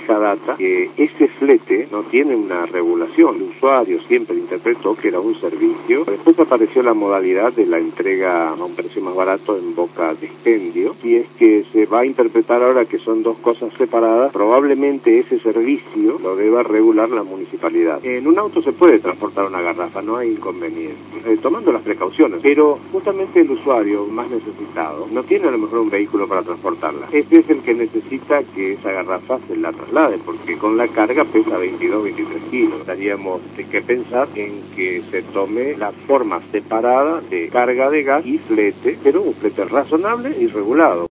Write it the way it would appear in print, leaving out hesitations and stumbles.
vieja data que ese flete no tiene una regulación. El usuario siempre interpretó que era un servicio. Después apareció la modalidad de la entrega a un precio más barato en boca de expendio. Si es que se va a interpretar ahora que son dos cosas separadas, probablemente ese servicio lo deba regular la municipalidad. En un auto se puede transportar una garrafa, no hay inconveniente, tomando las precauciones, pero justamente el usuario más necesitado no tiene a lo mejor un vehículo para transportarla. Este es el que necesita que esa garrafa se la traslade, porque con la carga pesa 22, 23 kilos. Tendríamos que pensar en que se tome la forma separada de carga de gas y flete, pero un flete razonable y regulado.